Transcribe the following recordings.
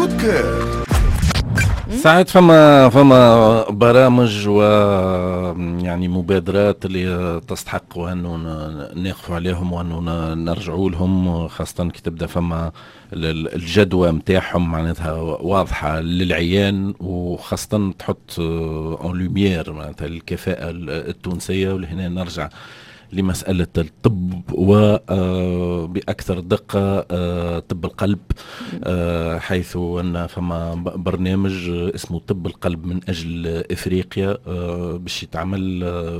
كود كور. ساعات فما برامج و يعني مبادرات اللي تستحق وانه نقفوا عليهم وانه نرجعوا لهم، خاصة كي تبدا فما الجدوى متاعهم معناتها واضحة للعيان، وخاصة تحط اون لوميير معناتها الكفاءة التونسية. ولهنا نرجع لمسألة الطب وبأكثر دقة طب القلب، حيث أن فما برنامج اسمه طب القلب من أجل إفريقيا باش يتعمل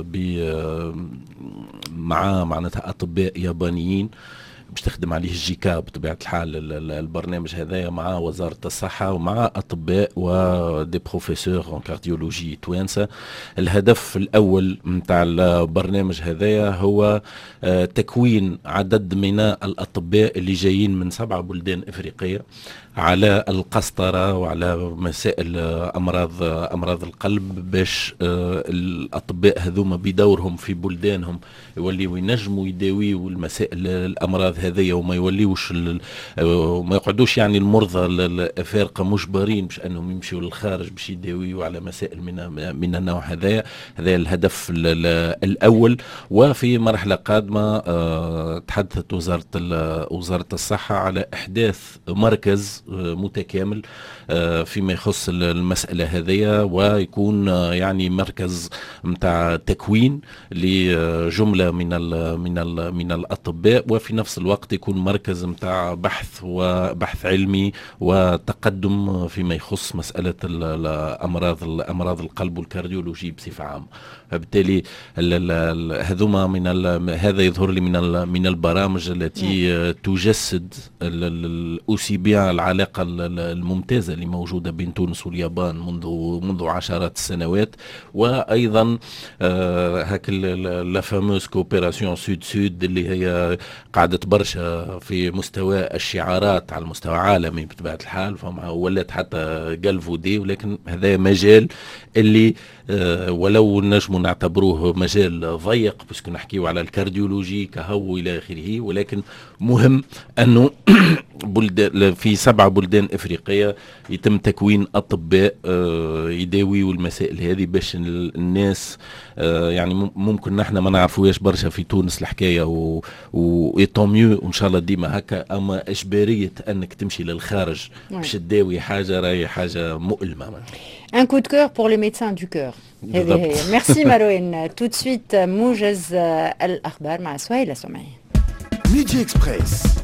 مع معناتها أطباء يابانيين باش تخدم عليه الجيكا بطبيعة الحال. البرنامج هذا مع وزارة الصحة ومع أطباء ودي بروفيسور ان كارديولوجي توانسة. الهدف الأول متاع البرنامج هذا هو تكوين عدد من الأطباء اللي جايين من 7 بلدان إفريقية على القسطرة وعلى مسائل أمراض القلب، باش الأطباء هذوما بدورهم في بلدانهم يوليوا ينجموا يداويوا المسائل الأمراض هذه، وما يوليوش وما يقعدوش يعني المرضى الأفارقة مجبرين باش أنهم يمشوا للخارج باش يداويوا على مسائل من النوع هذا. هذا الهدف الأول. وفي مرحلة قادمة تحدثت وزارة الصحة على إحداث مركز متكامل فيما يخص المسألة هذه، ويكون يعني مركز متاع تكوين لجملة من الأطباء، وفي نفس الوقت يكون مركز متاع بحث علمي وتقدم فيما يخص مسألة الأمراض القلب والكارديولوجي بصفة عامة. فبالتالي هذا يظهر لي من البرامج التي تجسد أوسي بيان العلاقة الممتازة اللي موجودة بين تونس واليابان منذ عشرات السنوات. وأيضا هاك لا فاموس كوبيراسيون سود اللي هي قعدت برشا في مستوى الشعارات على المستوى العالمي بطبيعة الحال، فما ولات حتى قلفودي. ولكن هذا مجال اللي ولو نجم نعتبروه مجال ضيق بس نحكيو على الكارديولوجي كهو إلى آخره، ولكن مهم أنه في 7 بلدان إفريقية يتم تكوين أطباء يداويوا المسائل هذه، باش الناس يعني ممكن نحن ما نعرفوهاش برشا في تونس الحكاية وإيطوميو وإن شاء الله ديما هكا. أما إجبارية أنك تمشي للخارج باش تداوي حاجة راهي حاجة مؤلمة. Un coup de cœur pour les médecins du cœur. Merci Marouane. Tout de suite موجز الأخبار مع سهيلة سمعي. ميديا إكسبريس.